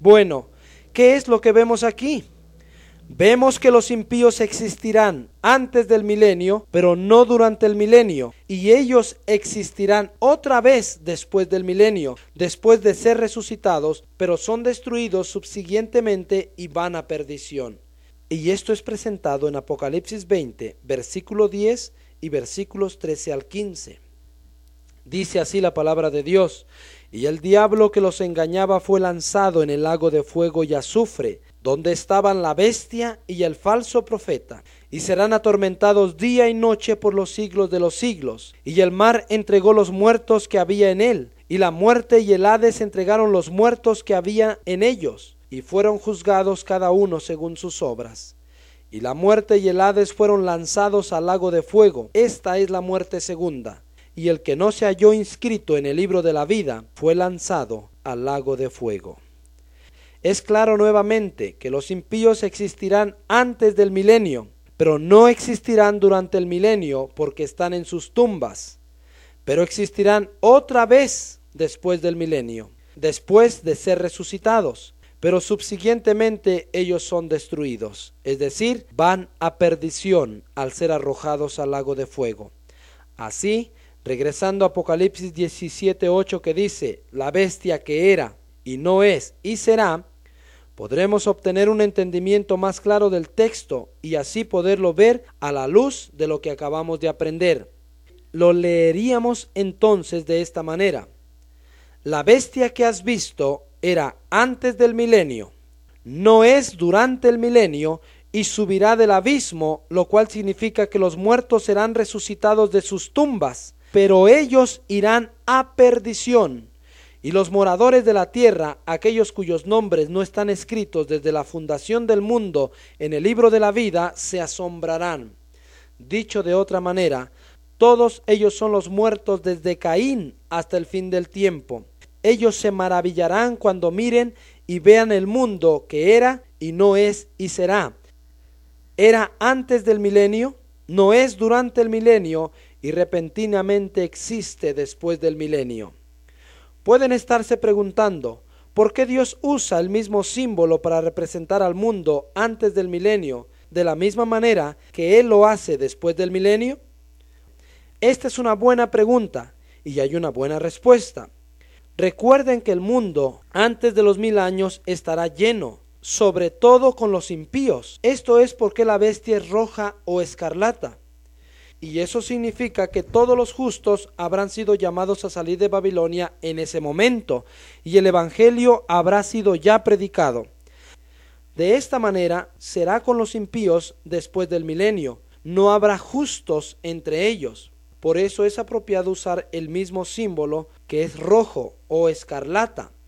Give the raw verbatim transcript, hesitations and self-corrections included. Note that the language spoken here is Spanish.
Bueno, ¿qué es lo que vemos aquí? Vemos que los impíos existirán antes del milenio, pero no durante el milenio, y ellos existirán otra vez después del milenio, después de ser resucitados, pero son destruidos subsiguientemente y van a perdición. Y esto es presentado en Apocalipsis veinte, versículo diez y versículos trece al quince. Dice así la palabra de Dios: y el diablo que los engañaba fue lanzado en el lago de fuego y azufre, donde estaban la bestia y el falso profeta, y serán atormentados día y noche por los siglos de los siglos. Y el mar entregó los muertos que había en él, y la muerte y el Hades entregaron los muertos que había en ellos, y fueron juzgados cada uno según sus obras. Y la muerte y el Hades fueron lanzados al lago de fuego. Esta es la muerte segunda. Y el que no se halló inscrito en el libro de la vida fue lanzado al lago de fuego. Es claro nuevamente que los impíos existirán antes del milenio, pero no existirán durante el milenio porque están en sus tumbas, pero existirán otra vez después del milenio, después de ser resucitados, pero subsiguientemente ellos son destruidos, es decir, van a perdición al ser arrojados al lago de fuego. Así, regresando a Apocalipsis diecisiete ocho, que dice: la bestia que era y no es y será, podremos obtener un entendimiento más claro del texto y así poderlo ver a la luz de lo que acabamos de aprender. Lo leeríamos entonces de esta manera: la bestia que has visto era antes del milenio, no es durante el milenio, y subirá del abismo, lo cual significa que los muertos serán resucitados de sus tumbas, pero ellos irán a perdición. Y los moradores de la tierra, aquellos cuyos nombres no están escritos desde la fundación del mundo en el libro de la vida, se asombrarán. Dicho de otra manera, todos ellos son los muertos desde Caín hasta el fin del tiempo. Ellos se maravillarán cuando miren y vean el mundo que era y no es y será. Era antes del milenio, no es durante el milenio y repentinamente existe después del milenio. Pueden estarse preguntando, ¿por qué Dios usa el mismo símbolo para representar al mundo antes del milenio, de la misma manera que Él lo hace después del milenio? Esta es una buena pregunta y hay una buena respuesta. Recuerden que el mundo antes de los mil años estará lleno, sobre todo con los impíos. Esto es porque la bestia es roja o escarlata. Y eso significa que todos los justos habrán sido llamados a salir de Babilonia en ese momento, y el evangelio habrá sido ya predicado. De esta manera será con los impíos después del milenio. No habrá justos entre ellos. Por eso es apropiado usar el mismo símbolo, que es rojo o escarlata.